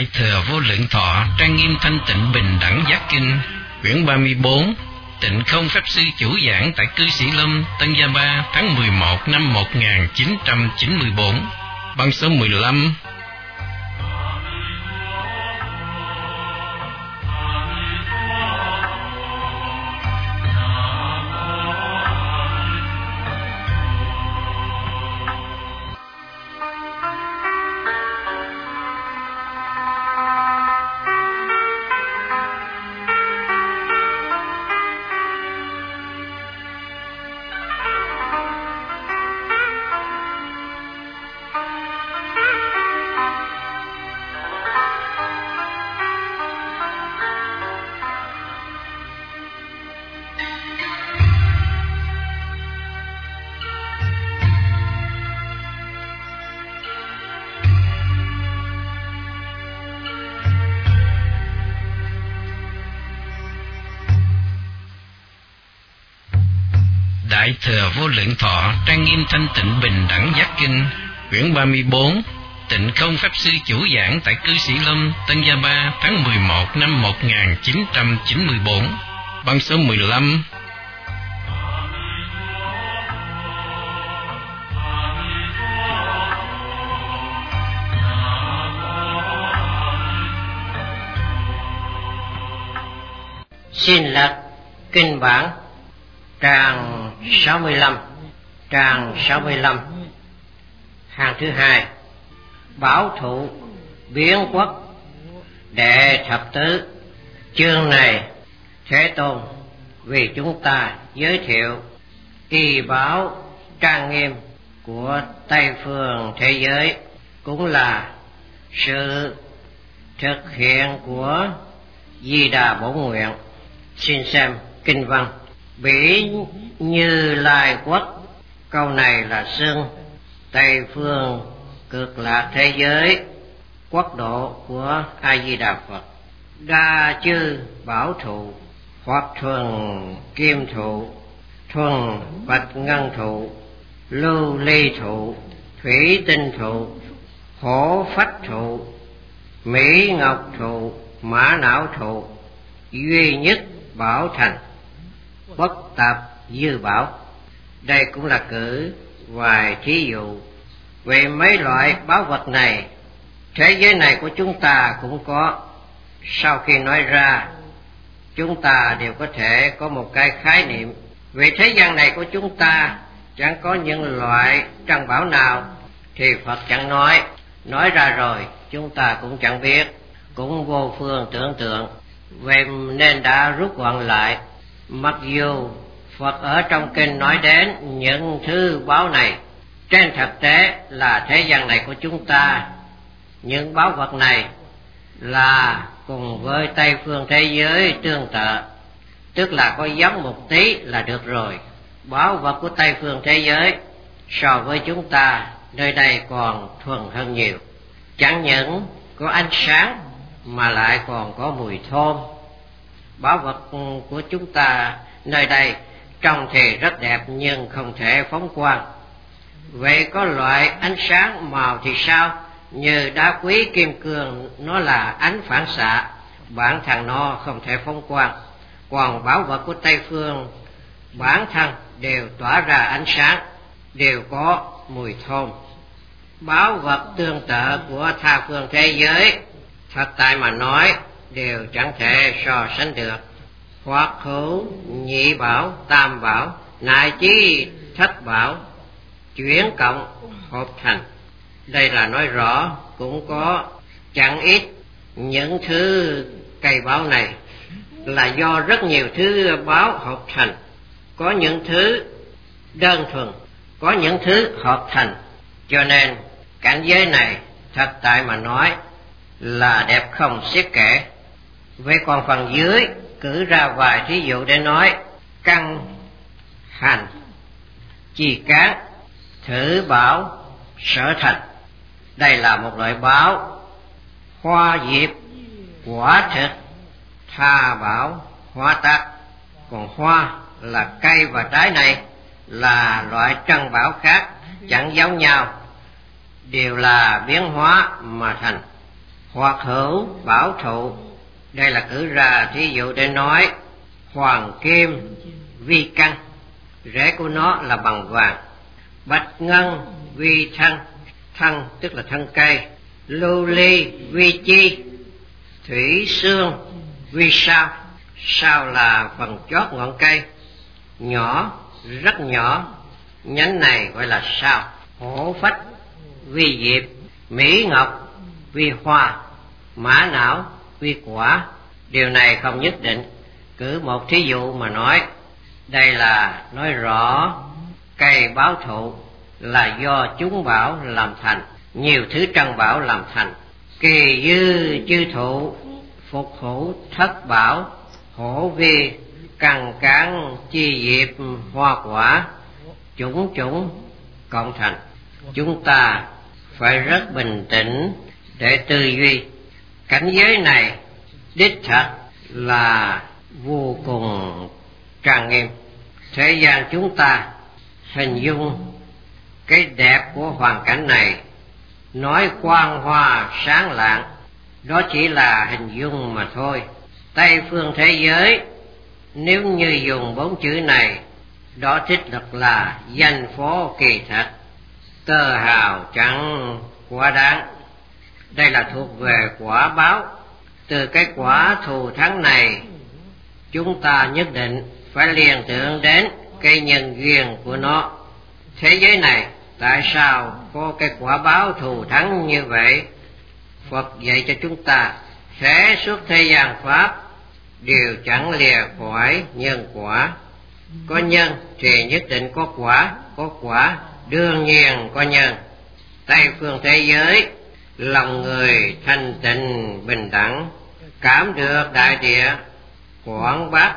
Đại Thừa Vô Lượng Thọ Trang Nghiêm Thanh Tịnh Bình Đẳng Giác Kinh, quyển 34, Tịnh Không Pháp Sư chủ giảng tại cư sĩ Lâm, Tân Gia Ba, tháng 11 năm 1994, băng số 15. Đại Thừa Vô Lượng Thọ Trang Nghiêm Thanh Tịnh Bình Đẳng Giác Kinh, quyển 34, Tịnh Không Pháp Sư chủ giảng tại cư sĩ Lâm, Tân Gia Ba, tháng 11 năm 1994, băng số 15. Xin lật kinh bản trang 65, trang 65, hàng thứ hai. Bảo thụ biến quốc đệ thập tứ. Chương này Thế Tôn vì chúng ta giới thiệu y bảo trang nghiêm của Tây phương thế giới, cũng là sự thực hiện của Di Đà Bổn Nguyện. Xin xem kinh văn. Bỉ Như Lai quốc, câu này là xưng Tây phương cực lạc thế giới, quốc độ của A Di Đà Phật. Đa chư bảo thụ, hoặc thuần kim thụ, thuần bạch ngân thụ, lưu ly thụ, thủy tinh thụ, hổ phách thụ, mỹ ngọc thụ, mã não thụ, duy nhất bảo thành, bất tạp dư bảo. Đây cũng là cử vài thí dụ về mấy loại báu vật này. Thế giới này của chúng ta cũng có. Sau khi nói ra, chúng ta đều có thể có một cái khái niệm về thế gian này của chúng ta. Chẳng có những loại trân bảo nào thì Phật chẳng nói ra rồi chúng ta cũng chẳng biết, cũng vô phương tưởng tượng. Vậy nên đã rút gọn lại. Mặc dù Phật ở trong kinh nói đến những thứ báo này, trên thực tế là thế gian này của chúng ta, những báu vật này là cùng với Tây phương thế giới tương tự, tức là có giống một tí là được rồi. Báu vật của Tây phương thế giới so với chúng ta nơi đây còn thuần hơn nhiều. Chẳng những có ánh sáng mà lại còn có mùi thơm. Báu vật của chúng ta nơi đây trông thì rất đẹp nhưng không thể phóng quang. Vậy có loại ánh sáng màu thì sao? Như đá quý kim cương, nó là ánh phản xạ, bản thân nó không thể phóng quang. Còn báu vật của Tây phương bản thân đều tỏa ra ánh sáng, đều có mùi thơm. Báu vật tương tự của tha phương thế giới, thật tại mà nói đều chẳng thể so sánh được. Hoặc hữu nhị bảo, tam bảo,乃chí thất bảo, chuyển cộng hợp thành. Đây là nói rõ cũng có chẳng ít những thứ cây báo này là do rất nhiều thứ báo hợp thành. Có những thứ đơn thuần, có những thứ hợp thành. Cho nên cảnh giới này thật tại mà nói là đẹp không xiết kể. Vậy còn phần dưới cử ra vài thí dụ để nói. Căn hành, chi cán, thử bảo, sở thành. Đây là một loại báo. Hoa diệp, quả thực, tha bảo, hoa tác. Còn hoa là cây và trái này là loại trân bảo khác, chẳng giống nhau, đều là biến hóa mà thành. Hoặc hữu bảo thụ, đây là cử ra thí dụ để nói hoàng kim vi căn, rễ của nó là bằng vàng. Bạch ngân vi thân, thân tức là thân cây. Lưu ly vi chi, thủy xương vi sao, sao là phần chót ngọn cây, nhỏ rất nhỏ, nhánh này gọi là sao. Hổ phách vi diệp, mỹ ngọc vi hoa, mã não vi quả. Điều này không nhất định, cứ một thí dụ mà nói. Đây là nói rõ cây báo thụ là do chúng bảo làm thành, nhiều thứ trân bảo làm thành. Kỳ dư chư thụ, phục hữu thất bảo, hổ vi cằn cán chi diệp hoa quả, chủng chủng cộng thành. Chúng ta phải rất bình tĩnh để tư duy. Cảnh giới này đích thật là vô cùng trang nghiêm. Thế gian chúng ta hình dung cái đẹp của hoàn cảnh này, nói quang hoa sáng lạng, đó chỉ là hình dung mà thôi. Tây phương thế giới nếu như dùng 4 chữ này, đó thích thực là danh phố kỳ thật, tơ hào chẳng quá đáng. Đây là thuộc về quả báo. Từ cái quả thù thắng này, chúng ta nhất định phải liên tưởng đến cái nhân duyên của nó. Thế giới này tại sao có cái quả báo thù thắng như vậy? Phật dạy cho chúng ta thế suốt thế gian pháp đều chẳng lìa khỏi nhân quả. Có nhân thì nhất định có quả đương nhiên có nhân. Tây phương thế giới, lòng người thanh tịnh bình đẳng, cảm được đại địa quảng bác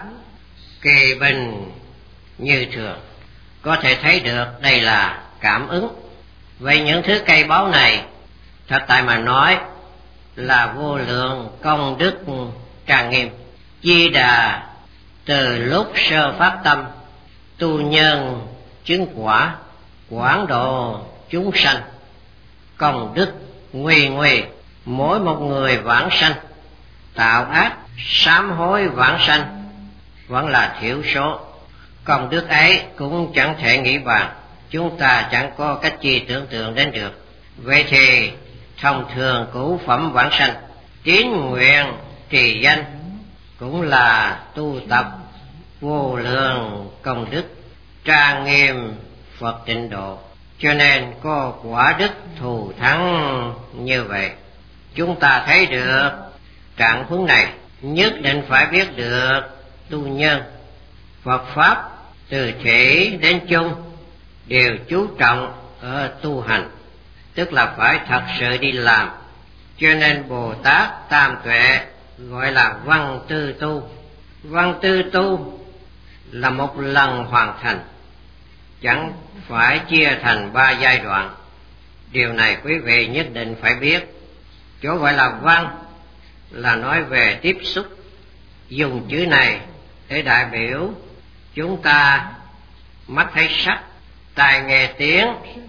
kỳ bình như thường. Có thể thấy được đây là cảm ứng. Vậy những thứ cây báu này thật tại mà nói là vô lượng công đức trang nghiêm. Di Đà từ lúc sơ phát tâm, tu nhân chứng quả, quảng độ chúng sanh, công đức nguy nguy, mỗi một người vãng sanh. Tạo ác sám hối vãng sanh vẫn là thiểu số. Công đức ấy cũng chẳng thể nghĩ bàn, chúng ta chẳng có cách chi tưởng tượng đến được. Vậy thì thông thường cửu phẩm vãng sanh, tín nguyện trì danh cũng là tu tập vô lượng công đức trang nghiêm Phật tịnh độ, cho nên có quả đức thù thắng như vậy. Chúng ta thấy được trạng huống này, nhất định phải biết được tu nhân. Phật pháp từ thể đến chung đều chú trọng ở tu hành, tức là phải thật sự đi làm. Cho nên Bồ Tát Tam Tuệ gọi là văn tư tu. Văn tư tu là một lần hoàn thành, chẳng phải chia thành 3 giai đoạn. Điều này quý vị nhất định phải biết. Chỗ gọi là văn là nói về tiếp xúc, dùng chữ này để đại biểu chúng ta mắt thấy sắc, tai nghe tiếng.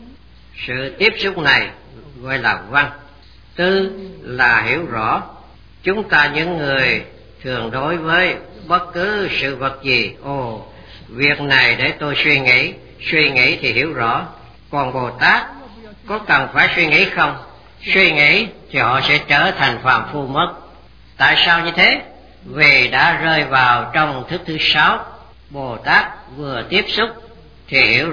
Sự tiếp xúc này gọi là văn. Tư là hiểu rõ. Chúng ta những người thường đối với bất cứ sự vật gì, việc này để tôi suy nghĩ thì hiểu rõ. Còn Bồ Tát có cần phải suy nghĩ không? Suy nghĩ thì họ sẽ trở thành phàm phu mất. Tại sao như thế? Vì đã rơi vào trong thức thứ 6. Bồ Tát vừa tiếp xúc thì hiểu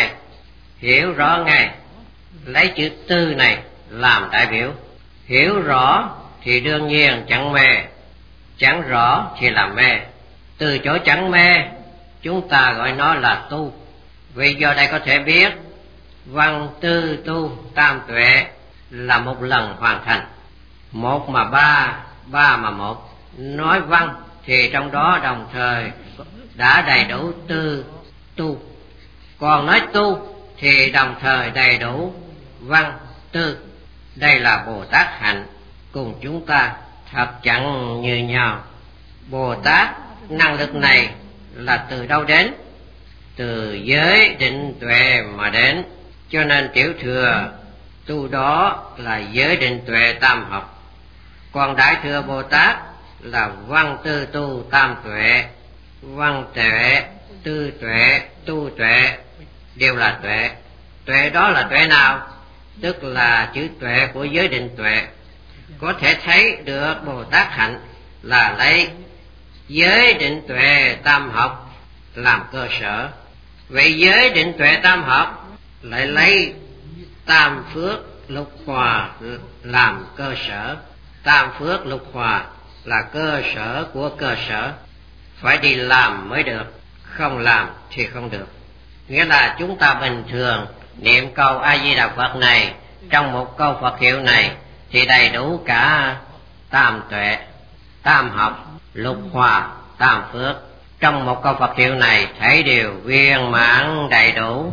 rõ ngay, lấy chữ tư này làm đại biểu. Hiểu rõ thì đương nhiên chẳng mê, chẳng rõ thì là mê. Từ chỗ chẳng mê, chúng ta gọi nó là tu. Vì do đây có thể biết văn tư tu tam tuệ là một lần hoàn thành. 1 mà 3, 3 mà 1. Nói văn thì trong đó đồng thời đã đầy đủ tư tu. Còn nói tu thì đồng thời đầy đủ văn tư. Đây là Bồ Tát hạnh, cùng chúng ta thật chẳng như nhau. Bồ Tát năng lực này là từ đâu đến? Từ giới định tuệ mà đến. Cho nên tiểu thừa tu đó là giới định tuệ tam học. Còn Đại Thừa Bồ Tát là văn tư tu tam tuệ, văn tuệ, tư tuệ, tu tuệ đều là tuệ. Tuệ đó là tuệ nào? Tức là chữ tuệ của giới định tuệ. Có thể thấy được Bồ Tát hạnh là lấy giới định tuệ tam học làm cơ sở. Vậy giới định tuệ tam học lại lấy tam phước lục hòa làm cơ sở. Tam phước lục hòa là cơ sở của cơ sở, phải đi làm mới được, không làm thì không được. Nghĩa là chúng ta bình thường niệm câu A Di Đà Phật này, trong một câu Phật hiệu này thì đầy đủ cả tam tuệ, tam học, lục hòa, tam phước. Trong một câu Phật hiệu này thấy đều viên mãn đầy đủ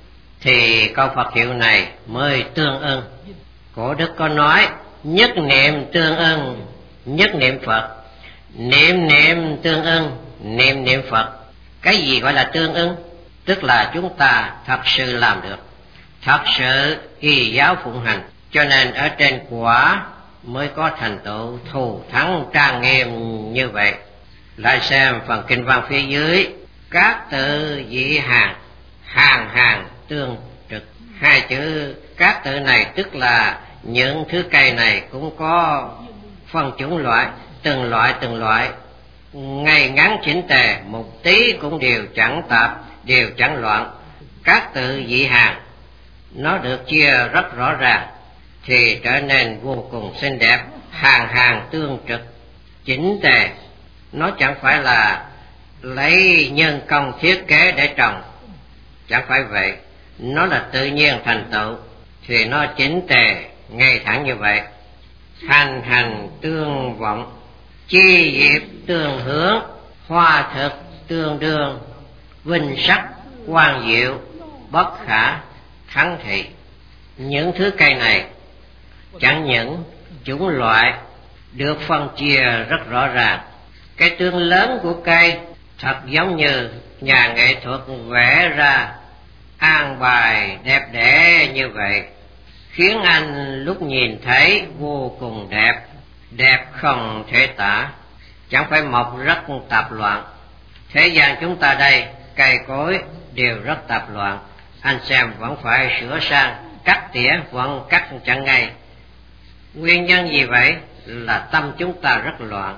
thì câu Phật hiệu này mới tương ưng. Cổ đức có nói nhất niệm tương ưng, nhất niệm Phật, niệm niệm tương ưng, niệm niệm Phật. Cái gì gọi là tương ưng? Tức là chúng ta thật sự làm được, thật sự y giáo phụng hành, cho nên ở trên quả mới có thành tựu thù thắng trang nghiêm như vậy. Lại xem phần kinh văn phía dưới, các tự dị hàng, hàng hàng tương trực. Hai chữ các tự này tức là những thứ cây này cũng có phân chủng loại, từng loại ngay ngắn chỉnh tề, một tí cũng đều chẳng tạp, đều chẳng loạn. Các tự dị hàng nó được chia rất rõ ràng thì trở nên vô cùng xinh đẹp. Hàng hàng tương trực, chỉnh tề, nó chẳng phải là lấy nhân công thiết kế để trồng, chẳng phải vậy. Nó là tự nhiên thành tựu thì nó chỉnh tề ngay thẳng như vậy. Hành hành tương vọng, chi diệp tương hướng, hoa thực tương đương, vinh sắc quang diệu, bất khả thắng thị. Những thứ cây này chẳng những chủng loại được phân chia rất rõ ràng. Cái tương lớn của cây thật giống như nhà nghệ thuật vẽ ra an bài đẹp đẽ như vậy, khiến anh lúc nhìn thấy vô cùng đẹp, đẹp không thể tả, chẳng phải mọc rất tạp loạn. Thế gian chúng ta đây cây cối đều rất tạp loạn, anh xem vẫn phải sửa sang, cắt tỉa vẫn cắt chẳng ngay. Nguyên nhân gì vậy? Là tâm chúng ta rất loạn,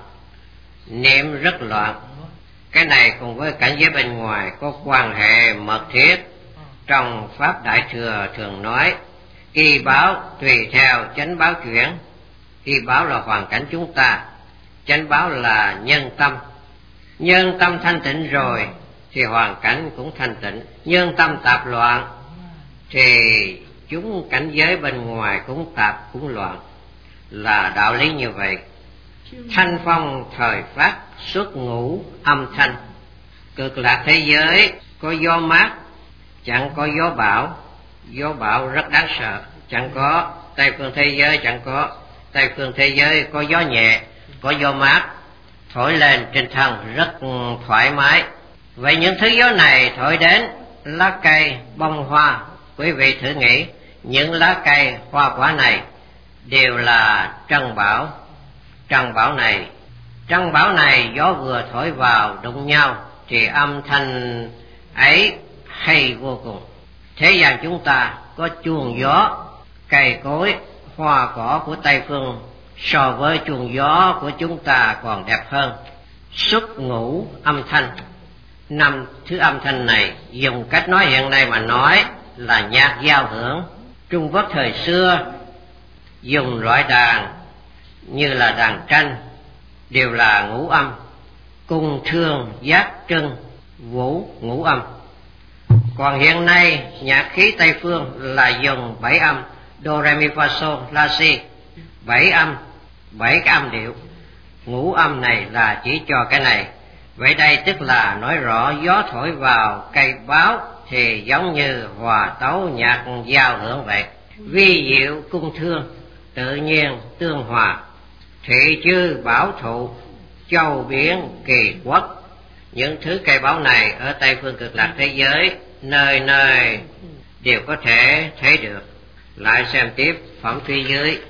niệm rất loạn. Cái này cùng với cảnh giới bên ngoài có quan hệ mật thiết. Trong Pháp Đại Thừa thường nói y báo tùy theo chánh báo chuyển. Y báo là hoàn cảnh chúng ta, chánh báo là nhân tâm. Nhân tâm thanh tịnh rồi thì hoàn cảnh cũng thanh tịnh. Nhân tâm tạp loạn thì chúng cảnh giới bên ngoài cũng tạp cũng loạn, là đạo lý như vậy. Thanh phong thời phát xuất ngũ âm thanh. Cực lạc thế giới có gió mát, chẳng có gió bão. Gió bão rất đáng sợ, chẳng có. Tây phương thế giới chẳng có. Tây phương thế giới có gió nhẹ, có gió mát, thổi lên trên thân rất thoải mái. Vậy những thứ gió này thổi đến lá cây bông hoa, quý vị thử nghĩ, những lá cây hoa quả này đều là trân bảo. Trân bảo này gió vừa thổi vào đụng nhau thì âm thanh ấy hay vô cùng. Thế gian chúng ta có chuông gió, cây cối, hoa cỏ của Tây phương so với chuông gió của chúng ta còn đẹp hơn. Xuất ngũ âm thanh. Năm thứ âm thanh này dùng cách nói hiện nay mà nói là nhạc giao hưởng. Trung Quốc thời xưa dùng loại đàn như là đàn tranh đều là ngũ âm, cung thương giác trưng vũ ngũ âm. Còn hiện nay nhạc khí Tây phương là dùng 7 âm, do re mi fa sol la si, 7 âm, 7 cái âm điệu. Ngũ âm này là chỉ cho cái này. Vậy đây tức là nói rõ gió thổi vào cây báo thì giống như hòa tấu nhạc giao hưởng vậy. Vi diệu cung thương, tự nhiên tương hòa, thị chư bảo thụ, châu biển kỳ quốc. Những thứ cây báo này ở Tây phương cực lạc thế giới nơi nơi đều có thể thấy được. Lại xem tiếp phẩm phía dưới.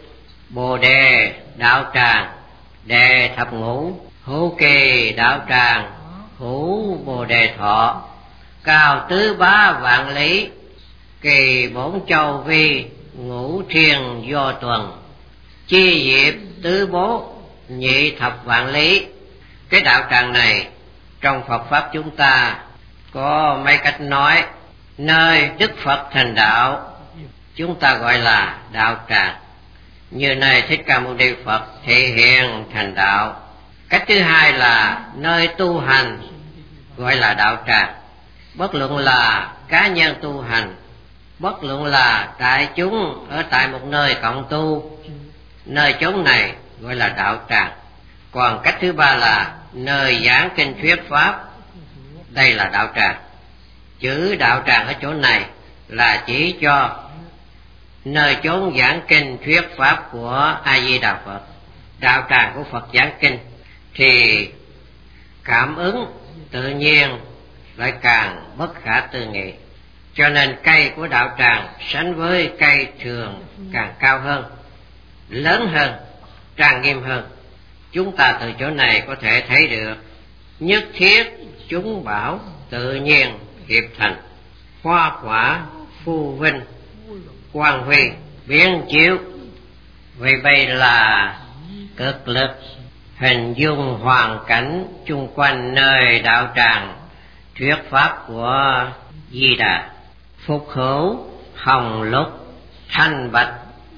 Bồ đề đạo tràng, đề thập ngũ, hữu kỳ đạo tràng, hữu bồ đề thọ, cao tứ bá vạn lý, kỳ bổn châu vi, ngũ thiên do tuần, chi diệp tứ bố, nhị thập vạn lý. Cái đạo tràng này trong Phật pháp chúng ta có mấy cách nói. Nơi Đức Phật thành đạo chúng ta gọi là đạo tràng, như nơi Thích Ca Mâu Ni Phật thể hiện thành đạo. Cách thứ hai là nơi tu hành gọi là đạo tràng. Bất luận là cá nhân tu hành, bất luận là đại chúng ở tại một nơi cộng tu, nơi chốn này gọi là đạo tràng. Còn cách thứ ba là nơi giảng kinh thuyết pháp, đây là đạo tràng. Chữ đạo tràng ở chỗ này là chỉ cho nơi chốn giảng kinh thuyết pháp của A Di Đà Phật. Đạo tràng của Phật giảng kinh thì cảm ứng tự nhiên lại càng bất khả tư nghị, cho nên cây của đạo tràng sánh với cây thường càng cao hơn, lớn hơn, trang nghiêm hơn. Chúng ta từ chỗ này có thể thấy được nhất thiết chúng bảo tự nhiên hiệp thành, hoa quả phu vinh, quang huy biến chiếu. Vì vậy là cực lực hình dung hoàn cảnh chung quanh nơi đạo tràng thuyết pháp của Di Đà. Phục hữu hồng lục thanh bạch,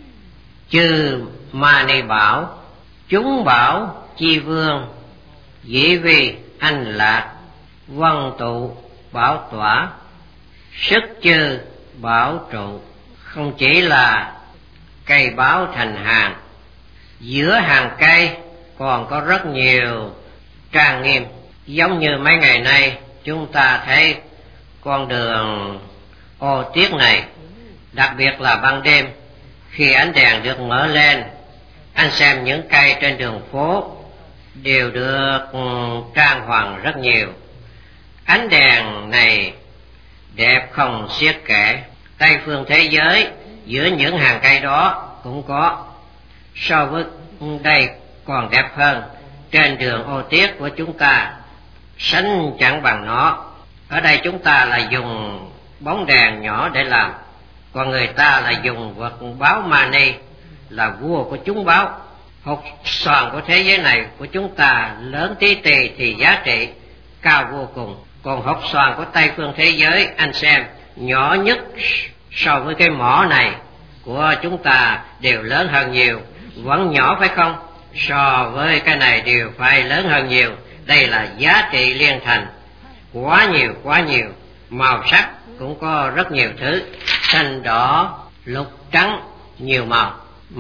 chư ma ni bảo, chúng bảo chi vương, dĩ vi anh lạc, vân tụ bảo tỏa, sức chư bảo trụ. Không chỉ là cây báo thành hàng, giữa hàng cây còn có rất nhiều trang nghiêm. Giống như mấy ngày nay chúng ta thấy con đường ô tiết này, đặc biệt là ban đêm khi ánh đèn được mở lên, anh xem những cây trên đường phố đều được trang hoàng rất nhiều. Ánh đèn này đẹp không xiết kể. Tây phương thế giới giữa những hàng cây đó cũng có, so với đây còn đẹp hơn. Trên đường ô tiết của chúng ta sánh chẳng bằng nó. Ở đây chúng ta là dùng bóng đèn nhỏ để làm, còn người ta là dùng vật báo mani, là vua của chúng báo. Hột xoàn của thế giới này của chúng ta lớn tí tì thì giá trị cao vô cùng, còn hột xoàn của Tây phương thế giới anh xem nhỏ nhất so với cái mỏ này của chúng ta đều lớn hơn nhiều. Vẫn nhỏ phải không? So với cái này đều phải lớn hơn nhiều. Đây là giá trị liên thành, quá nhiều. Màu sắc cũng có rất nhiều thứ, xanh đỏ lục trắng nhiều màu.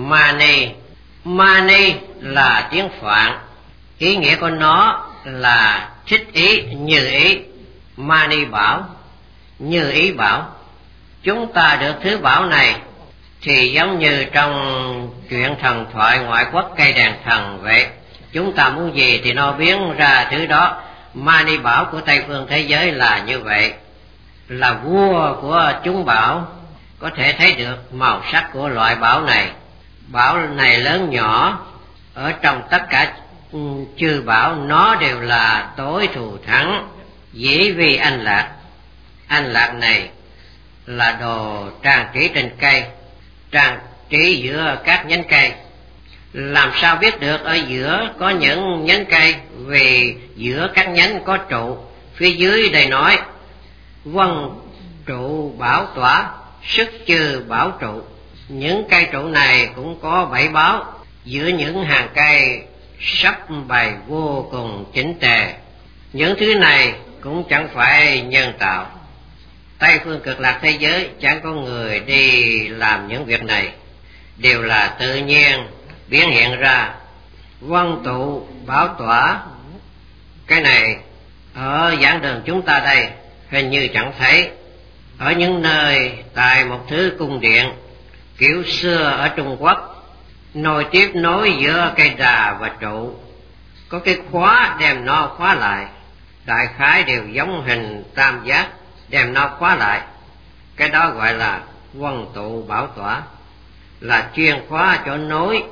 Mani là tiếng Phạn, ý nghĩa của nó là thích ý, như ý. Mani bảo, như ý bảo. Chúng ta được thứ bảo này thì giống như trong chuyện thần thoại ngoại quốc cây đèn thần vậy. Chúng ta muốn gì thì nó biến ra thứ đó. Mani bảo của Tây phương thế giới là như vậy, là vua của chúng bảo. Có thể thấy được màu sắc của loại bảo này. Bảo này lớn nhỏ, ở trong tất cả chư bảo nó đều là tối thù thắng, dĩ vi anh lạc. Anh lạc này là đồ trang trí trên cây, trang trí giữa các nhánh cây. Làm sao biết được ở giữa có những nhánh cây? Vì giữa các nhánh có trụ. Phía dưới đây nói vân trụ bảo tỏa, sức chư bảo trụ. Những cây trụ này cũng có 7 báo, giữa những hàng cây sắp bày vô cùng chỉnh tề. Những thứ này cũng chẳng phải nhân tạo. Tây phương cực lạc thế giới chẳng có người đi làm những việc này, đều là tự nhiên biến hiện ra. Vân tụ bảo tỏa, cái này ở giảng đường chúng ta đây hình như chẳng thấy. Ở những nơi tại một thứ cung điện kiểu xưa ở Trung Quốc, nối tiếp nối giữa cây đà và trụ, có cái khóa đem nó khóa lại, đại khái đều giống hình tam giác, đem nó khóa lại. Cái đó gọi là vân tụ bảo tỏa, là chuyên khóa chỗ nối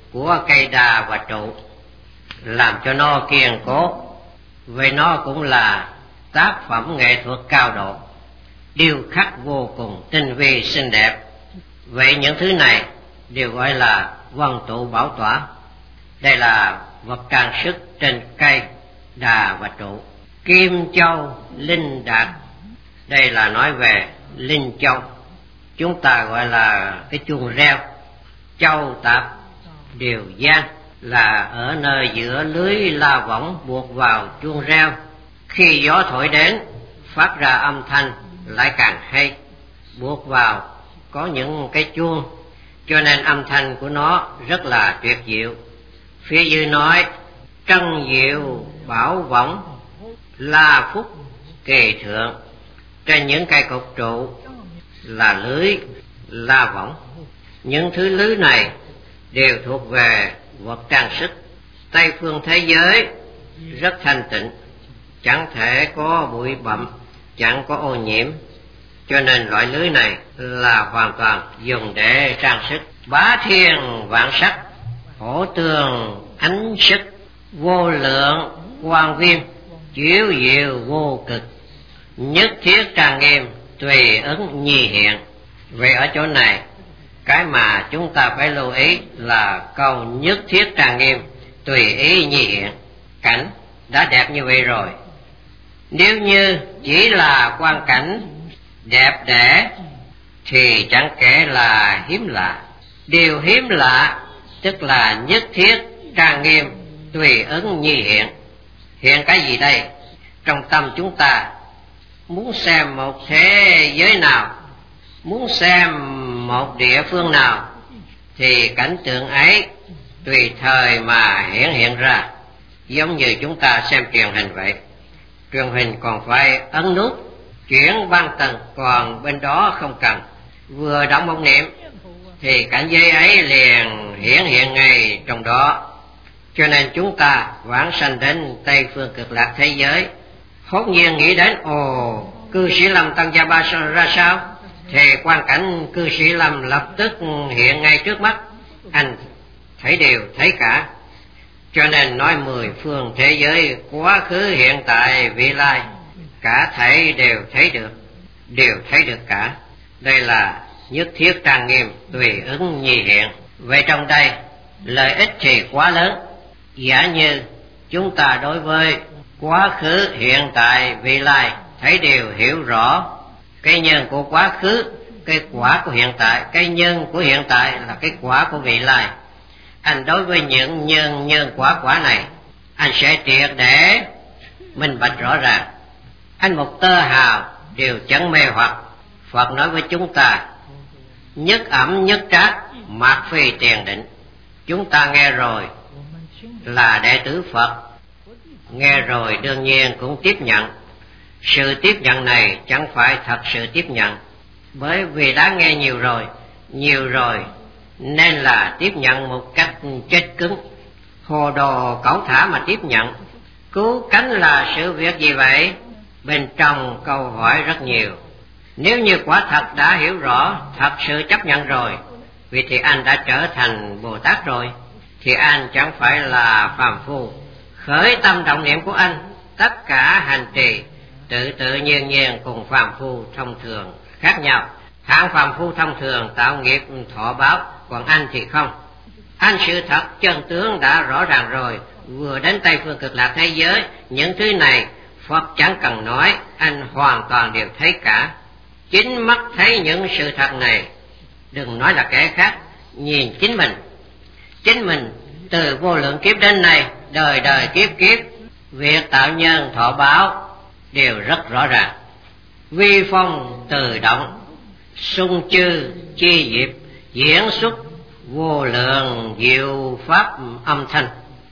của cây đà và trụ, làm cho nó kiên cố. Vậy nó cũng là tác phẩm nghệ thuật cao độ, điêu khắc vô cùng tinh vi xinh đẹp. Vậy những thứ này đều gọi là vân tụ bảo tỏa. Đây là vật trang sức trên cây đà và trụ. Kim châu linh đạt, đây là nói về linh châu. Chúng ta gọi là cái chuông reo. Châu tạp đều gian, là ở nơi giữa lưới la võng buộc vào chuông reo. Khi gió thổi đến phát ra âm thanh lại càng hay. Buộc vào có những cái chuông, cho nên âm thanh của nó rất là tuyệt diệu. Phía dưới nói trân diệu bảo võng, la phúc kỳ thượng. Trên những cây cột trụ là lưới la võng. Những thứ lưới này đều thuộc về vật trang sức. Tây phương thế giới rất thanh tịnh, chẳng thể có bụi bặm, chẳng có ô nhiễm, cho nên loại lưới này là hoàn toàn dùng để trang sức. Bá thiên vạn sắc, hổ tường ánh sức, vô lượng quang viêm, chiếu diệu vô cực, nhất thiết trang nghiêm, tùy ứng nhi hiện. Vậy ở chỗ này, cái mà chúng ta phải lưu ý là câu nhất thiết trang nghiêm, tùy ý nhi hiện. Cảnh đã đẹp như vậy rồi, nếu như chỉ là quan cảnh đẹp đẽ thì chẳng kể là hiếm lạ. Điều hiếm lạ tức là nhất thiết trang nghiêm, tùy ứng nhi hiện. Hiện cái gì đây? Trong tâm chúng ta muốn xem một thế giới nào, muốn xem một địa phương nào, thì cảnh tượng ấy tùy thời mà hiện ra. Giống như chúng ta xem truyền hình vậy, truyền hình còn phải ấn nút chuyển băng tầng, còn bên đó không cần. Vừa động một niệm thì cảnh giới ấy liền hiện ngay trong đó. Cho nên chúng ta vãng sanh đến Tây phương cực lạc thế giới, hốt nhiên nghĩ đến cư sĩ Lâm Tăng Gia Ba ra sao, thì quan cảnh cư sĩ Lâm lập tức hiện ngay trước mắt, anh thấy đều thấy cả. Cho nên nói 10 phương thế giới, quá khứ hiện tại vị lai, cả thảy đều thấy được cả. Đây là nhất thiết trang nghiêm, tùy ứng nhi hiện. Vậy trong đây lợi ích thì quá lớn. Giả như chúng ta đối với quá khứ hiện tại vị lai thấy đều hiểu rõ cái nhân của quá khứ, cái quả của hiện tại, cái nhân của hiện tại là cái quả của vị lai. Anh đối với những nhân quả này, anh sẽ triệt để minh bạch rõ ràng. Anh một tơ hào đều chẳng mê hoặc. Phật nói với chúng ta nhất ẩm nhất trác, mạt phi tiền định. Chúng ta nghe rồi là đệ tử Phật, nghe rồi đương nhiên cũng tiếp nhận. Sự tiếp nhận này chẳng phải thật sự tiếp nhận, bởi vì đã nghe nhiều rồi nên là tiếp nhận một cách chết cứng, hồ đồ cẩu thả mà tiếp nhận. Cứu cánh là sự việc gì vậy? Bên trong câu hỏi rất nhiều. Nếu như quả thật đã hiểu rõ, thật sự chấp nhận rồi, vì thì anh đã trở thành Bồ Tát rồi, thì anh chẳng phải là phàm phu. Khởi tâm động niệm của anh, tất cả hành trì tự nhiên cùng phàm phu thông thường khác nhau. Hạng phàm phu thông thường tạo nghiệp thọ báo, còn anh thì không. Anh sự thật chân tướng đã rõ ràng rồi. Vừa đến Tây phương cực lạc thế giới, những thứ này Phật chẳng cần nói, anh hoàn toàn đều thấy cả. Chính mắt thấy những sự thật này, đừng nói là kẻ khác, nhìn chính mình từ vô lượng kiếp đến nay, đời kiếp việc tạo nhân thọ báo đều rất rõ ràng. Vi phong tự động, sung chư chi diệp, diễn xuất vô lượng diệu pháp âm thanh.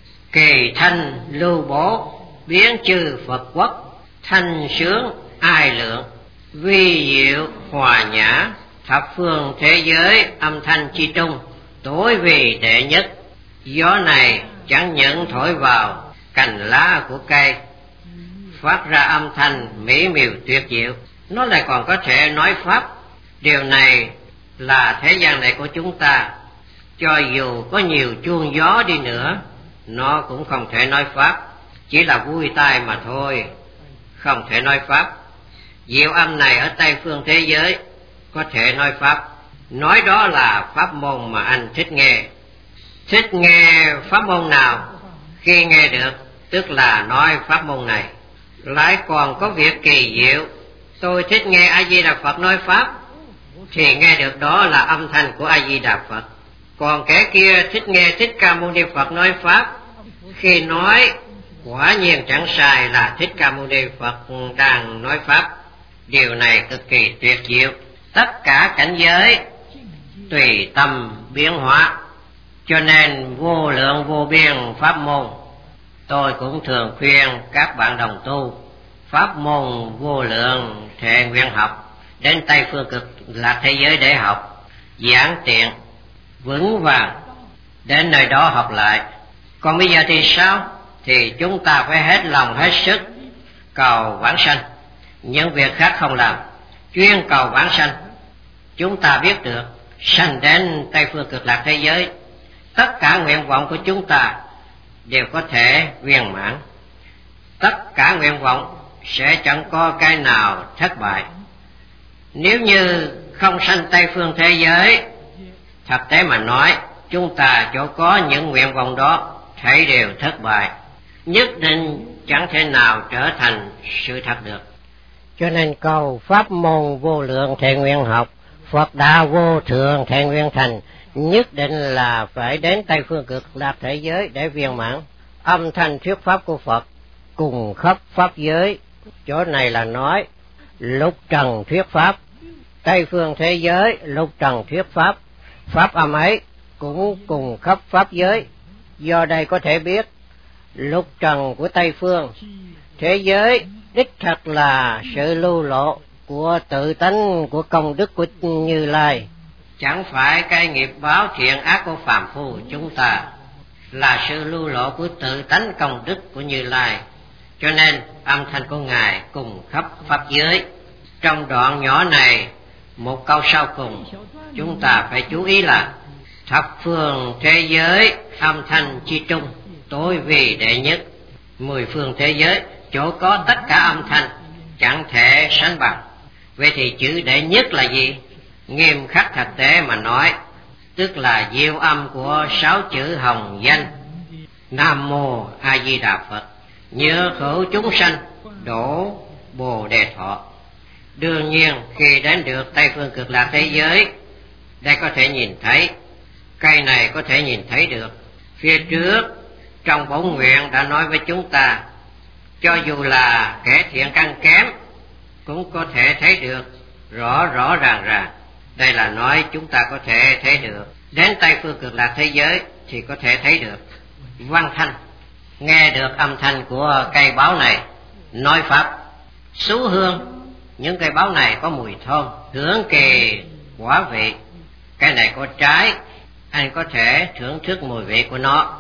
Kỳ thanh lưu bố, biến chư Phật quốc, thanh sướng ai lượng. Vi diệu hòa nhã, thập phương thế giới âm thanh chi trung, tối vì đệ nhất. Gió này chẳng những thổi vào cành lá của cây, phát ra âm thanh mỹ miều tuyệt diệu, nó lại còn có thể nói pháp. Điều này là thế gian này của chúng ta Cho dù có nhiều chuông gió đi nữa, nó cũng không thể nói pháp, chỉ là vui tai mà thôi, không thể nói pháp. Diệu âm này ở Tây phương thế giới có thể nói pháp, nói đó là pháp môn mà anh thích nghe. Thích nghe pháp môn nào? Khi nghe được tức là nói pháp môn này. Lại còn có việc kỳ diệu, tôi thích nghe A Di Đà Phật nói pháp thì nghe được đó là âm thanh của A Di Đà Phật. Còn kẻ kia thích nghe Thích Ca Mâu Ni Phật nói pháp, khi nói quả nhiên chẳng sai là Thích Ca Mâu Ni Phật đang nói pháp. Điều này cực kỳ tuyệt diệu. Tất cả cảnh giới tùy tâm biến hóa, cho nên vô lượng vô biên pháp môn. Tôi cũng thường khuyên các bạn đồng tu pháp môn vô lượng thệ nguyện học, đến Tây phương cực lạc thế giới để học, giản tiện, vững vàng, đến nơi đó học lại. Còn bây giờ thì sao? Thì chúng ta phải hết lòng hết sức cầu vãng sanh, những việc khác không làm, chuyên cầu vãng sanh. Chúng ta biết được sanh đến Tây phương cực lạc thế giới, tất cả nguyện vọng của chúng ta đều có thể viên mãn. Tất cả nguyện vọng sẽ chẳng có cái nào thất bại. Nếu như không sanh Tây phương thế giới, thật tế mà nói, chúng ta chỗ có những nguyện vọng đó thấy đều thất bại, nhất định chẳng thể nào trở thành sự thật được. Cho nên câu pháp môn vô lượng thệ nguyện học, Phật đạo vô thượng thệ nguyện thành, nhất định là phải đến Tây phương cực lạc thế giới để viên mãn. Âm thanh thuyết pháp của Phật cùng khắp pháp giới, chỗ này là nói lục trần thuyết pháp, Tây phương thế giới lục trần thuyết pháp, pháp âm ấy cũng cùng khắp pháp giới. Do đây có thể biết lục trần của Tây phương thế giới đích thật là sự lưu lộ của tự tánh của công đức của Như Lai, chẳng phải cái nghiệp báo thiện ác của phàm phu chúng ta, là sự lưu lộ của tự tánh công đức của Như Lai. Cho nên âm thanh của Ngài cùng khắp pháp giới. Trong đoạn nhỏ này, một câu sau cùng chúng ta phải chú ý là thập phương thế giới âm thanh chi trung, tối vì đệ nhất. 10 phương thế giới chỗ có tất cả âm thanh chẳng thể sánh bằng. Vậy thì chữ đệ nhất là gì? Nghiêm khắc thực tế mà nói, tức là diệu âm của 6 chữ hồng danh Nam Mô A Di Đà Phật, nhớ khổ chúng sanh đổ Bồ Đề Thọ. Đương nhiên khi đến được Tây phương cực lạc thế giới, đây có thể nhìn thấy, cây này có thể nhìn thấy được. Phía trước trong bổn nguyện đã nói với chúng ta, cho dù là kẻ thiện căn kém cũng có thể thấy được rõ ràng. Đây là nói chúng ta có thể thấy được. Đến Tây phương cực lạc thế giới thì có thể thấy được văn thanh, nghe được âm thanh của cây báo này nói pháp. Xú hương, những cây báo này có mùi thơm, hưởng kỳ quả vị. Cái này có trái, anh có thể thưởng thức mùi vị của nó.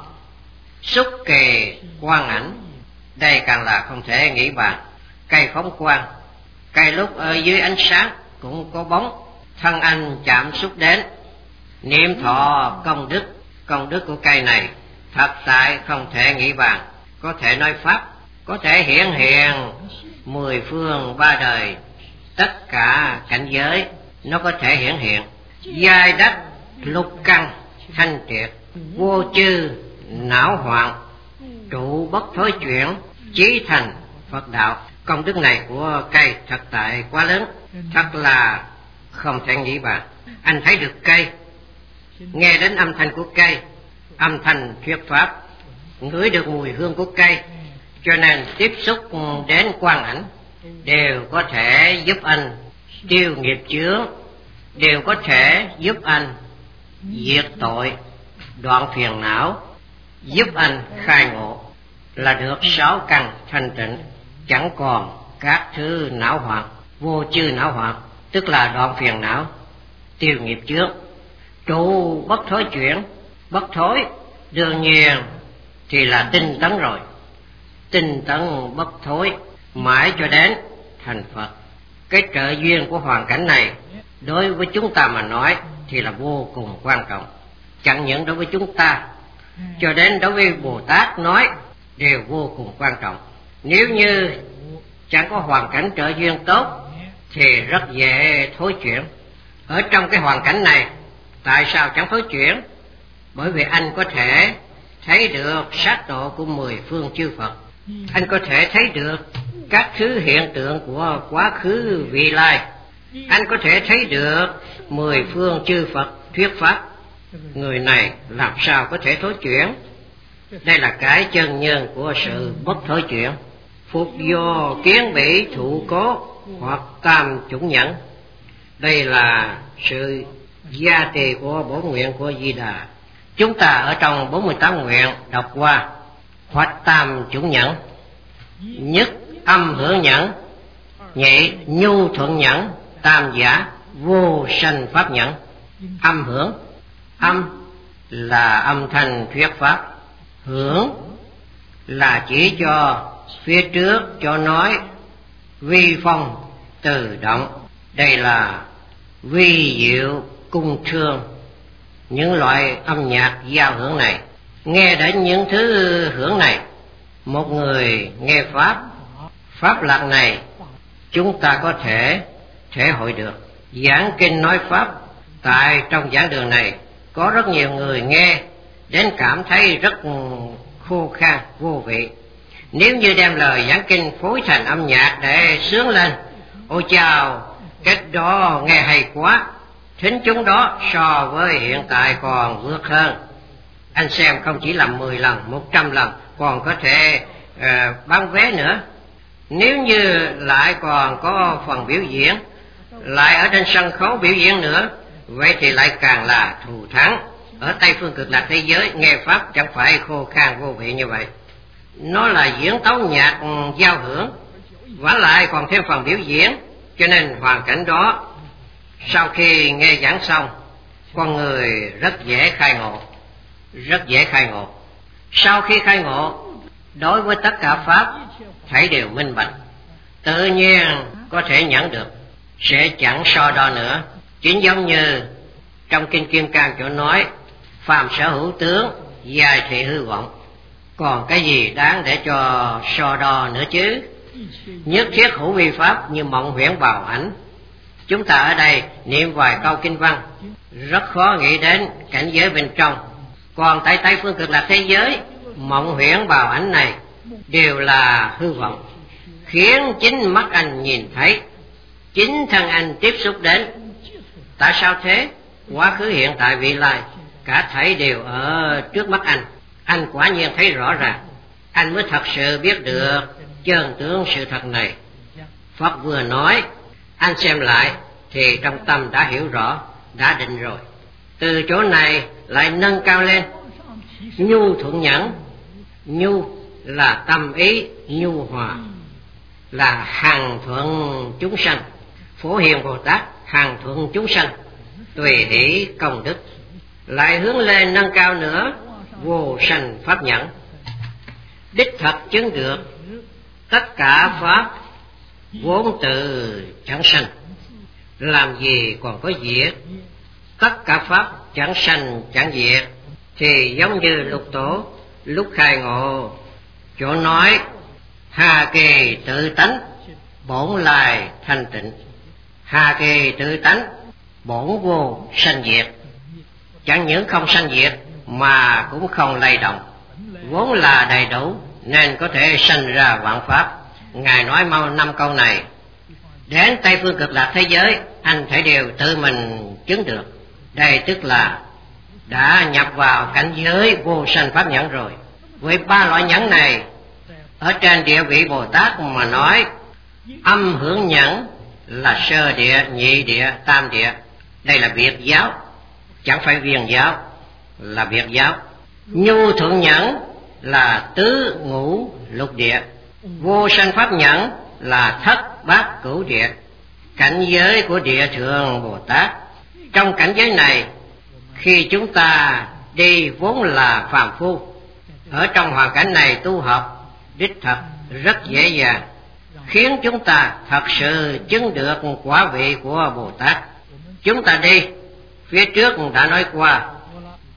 Xúc kỳ quang ảnh, đây càng là không thể nghĩ bàn. Cây phóng quang, cây lúc ở dưới ánh sáng cũng có bóng, thân anh chạm xúc đến. Niệm thọ công đức của cây này thật tại không thể nghĩ bàn. Có thể nói pháp, có thể hiển hiện 10 phương 3 đời, tất cả cảnh giới nó có thể hiển hiện. Giai đất lục căn thanh triệt, vô chư não hoạn, trụ bất thối chuyển, chí thành Phật đạo. Công đức này của cây thật tại quá lớn, thật là không thể nghĩ bàn. Anh thấy được cây, nghe đến âm thanh của cây, âm thanh thuyết pháp, ngửi được mùi hương của cây, cho nên tiếp xúc đến quang ảnh đều có thể giúp anh tiêu nghiệp chướng, đều có thể giúp anh diệt tội, đoạn phiền não, giúp anh khai ngộ, là được 6 căn thanh tịnh, chẳng còn các thứ não hoạt, vô chư não hoạt, tức là đoạn phiền não, tiêu nghiệp chướng. Trụ bất thối chuyển, bất thối đương nhiên thì là tinh tấn rồi, tinh tấn bất thối mãi cho đến thành Phật. Cái trợ duyên của hoàn cảnh này đối với chúng ta mà nói thì là vô cùng quan trọng. chẳng những đối với chúng ta, cho đến đối với Bồ Tát nói đều vô cùng quan trọng. Nếu như chẳng có hoàn cảnh trợ duyên tốt thì rất dễ thối chuyển. Ở trong cái hoàn cảnh này, tại sao chẳng thối chuyển? Bởi vì anh có thể thấy được sát độ của 10 phương chư Phật. Anh có thể thấy được các thứ hiện tượng của quá khứ vị lai. Anh có thể thấy được 10 phương chư Phật thuyết pháp. Người này làm sao có thể thối chuyển? Đây là cái chân nhân của sự bất thối chuyển. Phục do kiến bỉ thụ cố hoặc tam chủng nhẫn. Đây là sự gia trì của bổ nguyện của Di Đà. Chúng ta ở trong 48 nguyện đọc qua hoặc tam chủng nhẫn: nhất âm hưởng nhẫn, nhị nhu thuận nhẫn, tam giả vô sanh pháp nhẫn. Âm hưởng, âm là âm thanh thuyết pháp, hưởng là chỉ cho phía trước cho nói, vi phong từ động. Đây là vi diệu cung thương. Những loại âm nhạc giao hưởng này, nghe đến những thứ hưởng này, một người nghe pháp lạc này chúng ta có thể thể hội được. Giảng kinh nói pháp tại trong giảng đường này có rất nhiều người nghe đến cảm thấy rất khô khan vô vị. Nếu như đem lời giảng kinh phối thành âm nhạc để sướng lên, ôi chào, cách đó nghe hay quá, thính chúng đó so với hiện tại còn vượt hơn. Anh xem không chỉ là 10 lần, 100 lần, còn có thể bán vé nữa. Nếu như lại còn có phần biểu diễn, lại ở trên sân khấu biểu diễn nữa, vậy thì lại càng là thù thắng. Ở Tây Phương Cực Lạc thế giới nghe pháp chẳng phải khô khan vô vị như vậy. Nó là diễn tấu nhạc giao hưởng, vả lại còn thêm phần biểu diễn. Cho nên hoàn cảnh đó, sau khi nghe giảng xong, con người rất dễ khai ngộ, rất dễ khai ngộ. Sau khi khai ngộ, đối với tất cả pháp thảy đều minh bạch, tự nhiên có thể nhận được, sẽ chẳng so đo nữa. Chính giống như trong kinh Kim Cang chỗ nói, phàm sở hữu tướng, giai thị hư vọng. Còn cái gì đáng để cho so đo nữa chứ? Nhất thiết hữu vi pháp như mộng huyễn bào ảnh. Chúng ta ở đây niệm vài câu kinh văn, rất khó nghĩ đến cảnh giới bên trong. Còn tại Tây Phương Cực Lạc thế giới, mộng huyễn bào ảnh này đều là hư vọng, khiến chính mắt anh nhìn thấy, chính thân anh tiếp xúc đến. Tại sao thế? Quá khứ hiện tại vị lai cả thảy đều ở trước mắt anh quả nhiên thấy rõ ràng. Anh mới thật sự biết được chân tướng sự thật này. Pháp vừa nói, anh xem lại thì trong tâm đã hiểu rõ, đã định rồi. Từ chỗ này lại nâng cao lên nhu thuận nhẫn. Nhu là tâm ý nhu hòa, là hằng thuận chúng sanh. Phổ Hiền Bồ Tát hằng thuận chúng sanh, tùy hỷ công đức. Lại hướng lên nâng cao nữa vô sanh pháp nhẫn. Đích thật chứng được tất cả pháp vốn từ chẳng sanh, làm gì còn có diệt. Tất cả pháp chẳng sanh chẳng diệt, thì giống như Lục Tổ lúc khai ngộ chỗ nói hà kỳ tự tánh, bổn lai thanh tịnh. Hà kỳ tự tánh, bổn vô sanh diệt. Chẳng những không sanh diệt mà cũng không lay động, vốn là đầy đủ nên có thể sanh ra vạn pháp. Ngài nói mau 5 câu này, đến Tây Phương Cực Lạc thế giới anh phải đều tự mình chứng được. Đây tức là đã nhập vào cảnh giới vô sanh pháp nhẫn rồi. Với 3 loại nhẫn này, ở trên địa vị Bồ Tát mà nói, âm hưởng nhẫn là sơ địa, nhị địa, tam địa. Đây là biệt giáo, chẳng phải viên giáo, là biệt giáo. Nhu thuận nhẫn là tứ ngũ lục địa. Vô sanh pháp nhẫn là thất bát cửu địa, cảnh giới của địa thượng Bồ Tát. Trong cảnh giới này, khi chúng ta đi vốn là phàm phu, ở trong hoàn cảnh này tu học đích thật rất dễ dàng, khiến chúng ta thật sự chứng được quả vị của Bồ Tát. Chúng ta đi, phía trước đã nói qua,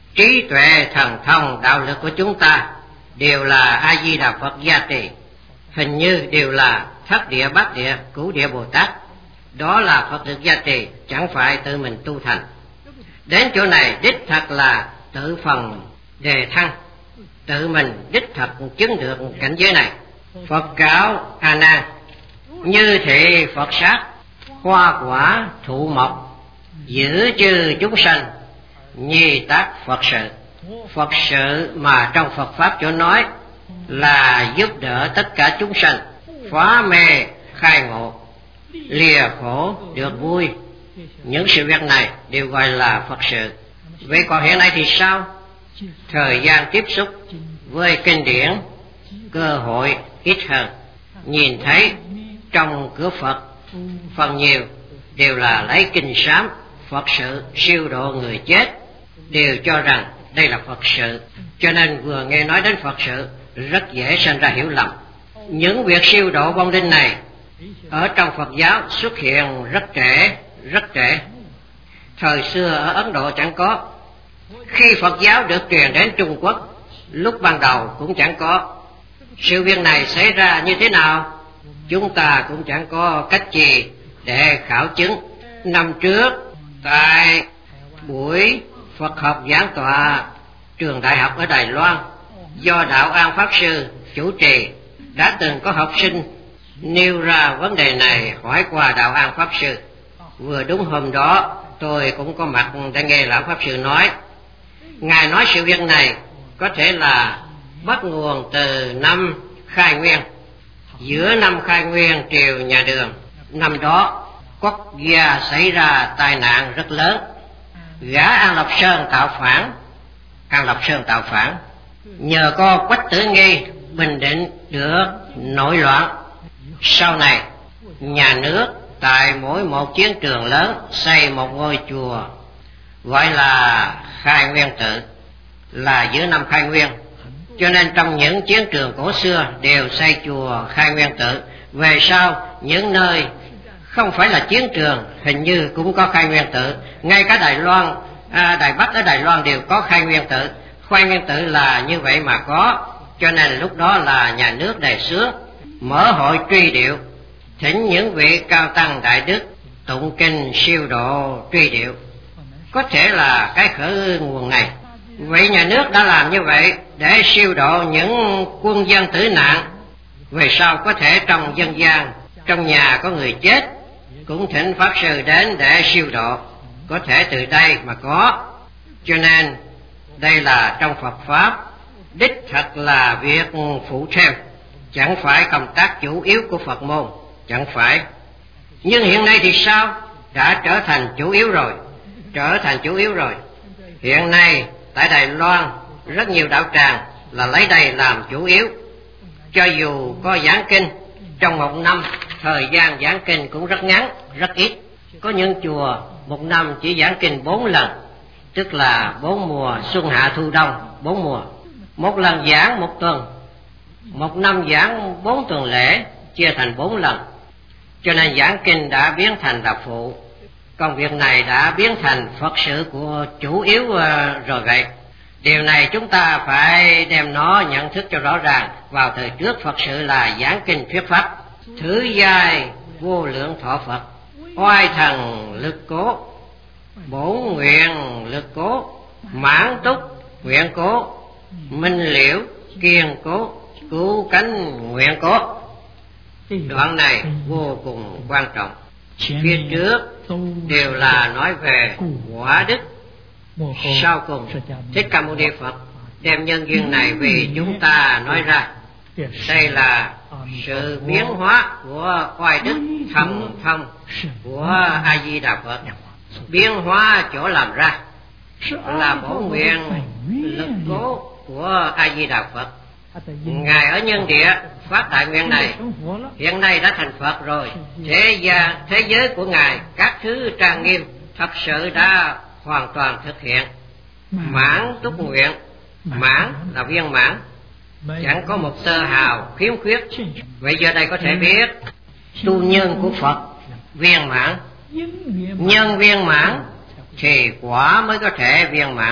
trí tuệ, thần thông, đạo lực của chúng ta đều là A Di Đà Phật gia trì, hình như đều là thất địa, bát địa, cửu địa Bồ Tát. Đó là Phật lực gia trì, chẳng phải tự mình tu thành. Đến chỗ này đích thật là tự phần đề thăng, tự mình đích thật chứng được cảnh giới này. Phật cáo: A Nan, như thị Phật sát, hoa quả thụ mộc, giữ chư chúng sanh, nhi tác Phật sự. Phật sự mà trong Phật Pháp chỗ nói là giúp đỡ tất cả chúng sanh phá mê khai ngộ, lìa khổ được vui. Những sự việc này đều gọi là Phật sự. Vậy còn hiện nay thì sao? Thời gian tiếp xúc với kinh điển, cơ hội ít hơn. Nhìn thấy trong cửa Phật phần nhiều đều là lấy kinh sám Phật sự siêu độ người chết, đều cho rằng đây là Phật sự, cho nên vừa nghe nói đến Phật sự rất dễ sinh ra hiểu lầm. Những việc siêu độ vong linh này ở trong Phật giáo xuất hiện rất trễ. Thời xưa ở Ấn Độ chẳng có. Khi Phật giáo được truyền đến Trung Quốc, lúc ban đầu cũng chẳng có. Sự việc này xảy ra như thế nào, chúng ta cũng chẳng có cách gì để khảo chứng. Năm trước tại buổi Phật học giảng tọa trường đại học ở Đài Loan do Đạo An Pháp Sư chủ trì, đã từng có học sinh nêu ra vấn đề này hỏi qua Đạo An Pháp Sư. Vừa đúng hôm đó tôi cũng có mặt để nghe Lão Pháp Sư nói. Ngài nói sự việc này có thể là bắt nguồn từ năm Khai Nguyên. Giữa năm Khai Nguyên triều nhà Đường, năm đó quốc gia xảy ra tai nạn rất lớn. Gã An Lập Sơn tạo phản, nhờ có Quách Tử Nghi bình định được nội loạn. Sau này nhà nước tại mỗi một chiến trường lớn xây một ngôi chùa gọi là Khai Nguyên Tự, là giữa năm Khai Nguyên. Cho nên trong những chiến trường cổ xưa đều xây chùa Khai Nguyên Tự. Về sau những nơi không phải là chiến trường hình như cũng có Khai Nguyên Tự. Ngay cả Đài Bắc ở Đài Loan đều có Khai Nguyên Tự. Khai Nguyên Tự là như vậy mà có. Cho nên lúc đó là nhà nước đề xướng mở hội truy điệu, thỉnh những vị cao tăng đại đức tụng kinh siêu độ truy điệu. Có thể là cái khởi nguồn này. Vậy nhà nước đã làm như vậy để siêu độ những quân dân tử nạn. Về sau có thể trong dân gian, trong nhà có người chết, cũng thỉnh Pháp Sư đến để siêu độ. Có thể từ đây mà có. Cho nên đây là trong Phật Pháp đích thật là việc phụ thêm, chẳng phải công tác chủ yếu của Phật môn, chẳng phải. Nhưng hiện nay thì sao? Đã trở thành chủ yếu rồi. Hiện nay tại Đài Loan rất nhiều đạo tràng là lấy đây làm chủ yếu. Cho dù có giảng kinh, trong một năm thời gian giảng kinh cũng rất ngắn, rất ít. Có những chùa một năm chỉ giảng kinh 4 lần, tức là 4 mùa xuân hạ thu đông, 4 mùa. Một lần giảng 1 tuần, một năm giảng 4 tuần lễ, chia thành 4 lần. Cho nên giảng kinh đã biến thành là phụ. Công việc này đã biến thành Phật sự của chủ yếu rồi vậy. Điều này chúng ta phải đem nó nhận thức cho rõ ràng. Vào thời trước Phật sự là giảng kinh thuyết pháp. Thứ giai vô lượng thọ Phật, oai thần lực cố, bổn nguyện lực cố, mãn túc nguyện cố, minh liễu kiên cố, cứu cánh nguyện cố. Đoạn này vô cùng quan trọng. Phía trước đều là nói về quả đức, sau cùng Thích Ca Mâu Ni Phật đem nhân duyên này vì chúng ta nói ra. Đây là sự biến hóa của oai đức thần thông của A Di Đà Phật. Biến hóa chỗ làm ra là bổn nguyện lực cố của A Di Đà Phật. Ngài ở nhân địa phát đại nguyện này, hiện nay đã thành Phật rồi. Thế giới của Ngài các thứ trang nghiêm thật sự đã hoàn toàn thực hiện. Mãn túc nguyện, mãn là viên mãn, chẳng có một tơ hào khiếm khuyết. Vậy giờ đây có thể biết tu nhân của Phật viên mãn, nhân viên mãn thì quả mới có thể viên mãn.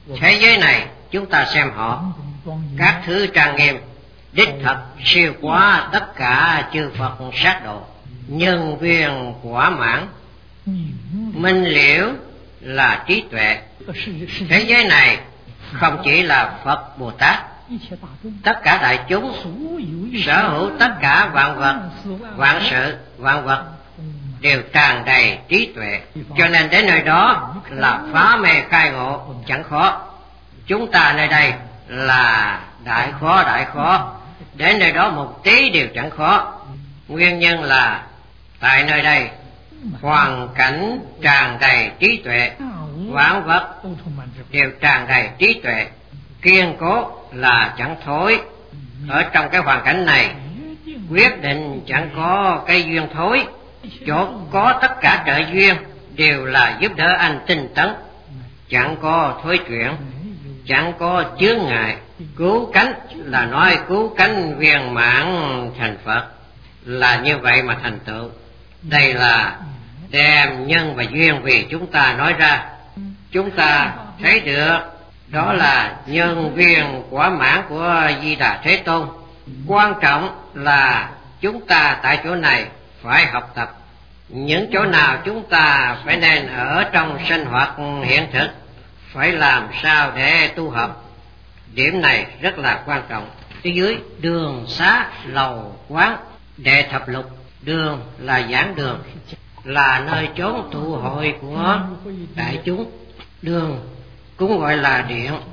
Thế giới này chúng ta xem họ, các thứ trang nghiêm, đích thật siêu quá tất cả chư Phật sát độ, nhân viên quả mãn, minh liễu là trí tuệ. Thế giới này không chỉ là Phật Bồ Tát, tất cả đại chúng sở hữu tất cả vạn vật, vạn sự, vạn vật đều tràn đầy trí tuệ, cho nên đến nơi đó là phá mê khai ngộ chẳng khó. Chúng ta nơi đây là đại khó, đến nơi đó một tí đều chẳng khó. Nguyên nhân là tại nơi đây hoàn cảnh tràn đầy trí tuệ, vạn vật đều tràn đầy trí tuệ, kiên cố là chẳng thối. Ở trong cái hoàn cảnh này quyết định chẳng có cái duyên thối, chỗ có tất cả trợ duyên đều là giúp đỡ anh tinh tấn, chẳng có thối chuyển, chẳng có chướng ngại. Cứu cánh là nói cứu cánh viên mãn thành Phật, là như vậy mà thành tựu. Đây là đem nhân và duyên vì chúng ta nói ra, chúng ta thấy được đó là nhân viên quả mãn của Di Đà Thế Tôn. Quan trọng là chúng ta tại chỗ này phải học tập những chỗ nào chúng ta phải nên ở trong sinh hoạt hiện thực, phải làm sao để tu học. Điểm này rất là quan trọng. Phía dưới đường xá lầu quán đệ thập lục, đường là giảng đường, là nơi chốn tụ hội của đại chúng. Đường cũng gọi là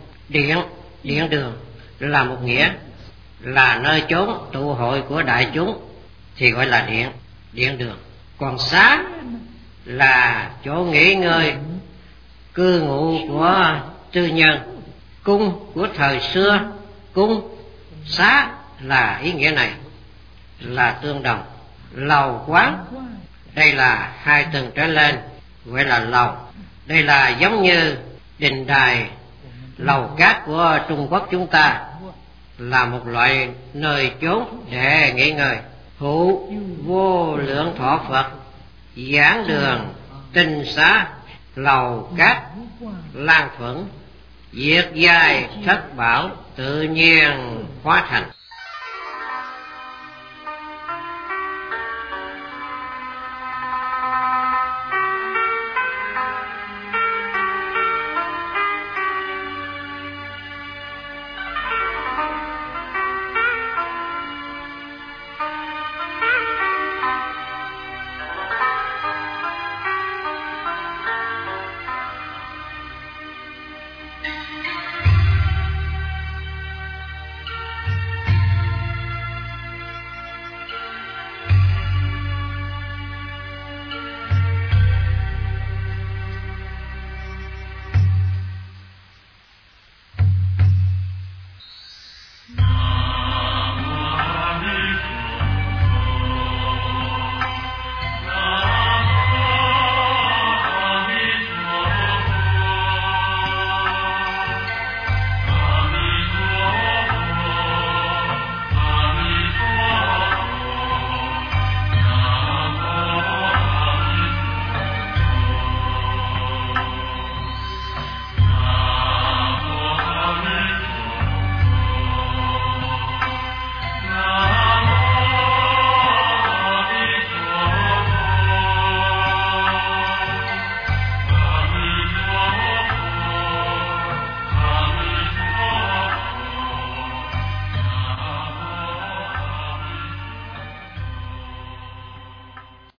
điện đường là một nghĩa, là nơi chốn tụ hội của đại chúng thì gọi là điện đường. Còn xá là chỗ nghỉ ngơi cư ngụ của tư nhân, cung của thời xưa, cung xá là ý nghĩa này là tương đồng. Lầu quán đây là hai tầng trở lên gọi là lầu, đây là giống như đình đài, lầu cát của Trung Quốc chúng ta, là một loại nơi chốn để nghỉ ngơi. Hữu vô lượng thọ Phật, giảng đường tinh xá, lầu cát lan thuận, diệt giai thất bảo, tự nhiên hóa thành.